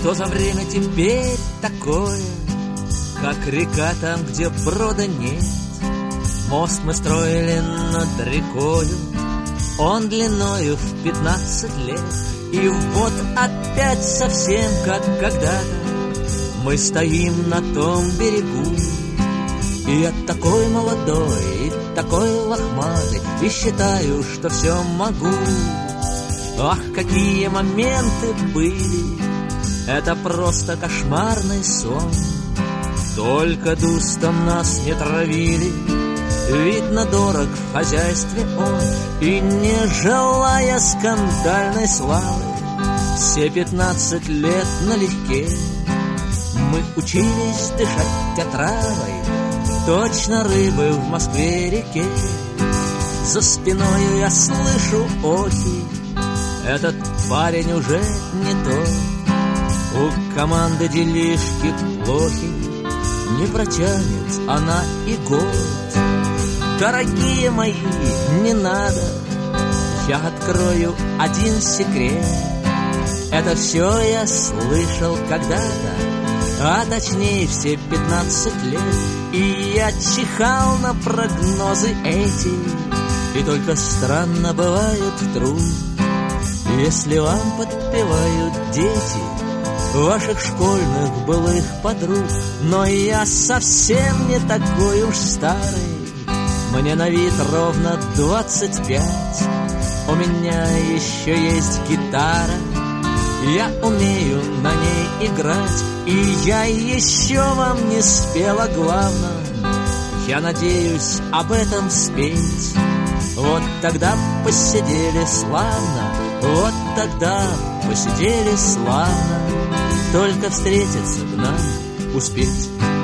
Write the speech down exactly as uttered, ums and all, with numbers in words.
Что за время теперь такое, как река там, где брода нет? Мост мы строили над рекою, он длиною в пятнадцать лет. И вот опять совсем как когда-то мы стоим на том берегу. И я такой молодой, и такой лохматый, и считаю, что все могу. Ах, какие моменты были! Это просто кошмарный сон. Только дустом нас не травили, видно, дорог в хозяйстве он. И не желая скандальной славы, все пятнадцать лет налегке мы учились дышать отравой, точно рыбы в Москве-реке. За спиною я слышу охи, этот парень уже не тот. У команды делишки плохи, не протянет она и год. Дорогие мои, не надо, я открою один секрет. Это все я слышал когда-то, а точнее все пятнадцать лет. И я чихал на прогнозы эти, и только странно бывает вдруг, если вам подпевают дети ваших школьных былых подруг. Но я совсем не такой уж старый, мне на вид ровно двадцать пять. У меня еще есть гитара, я умею на ней играть. И я еще вам не спел о главном, я надеюсь об этом спеть. Вот тогда посидели славно, вот тогда посидели славно, только встретиться бы нам успеть.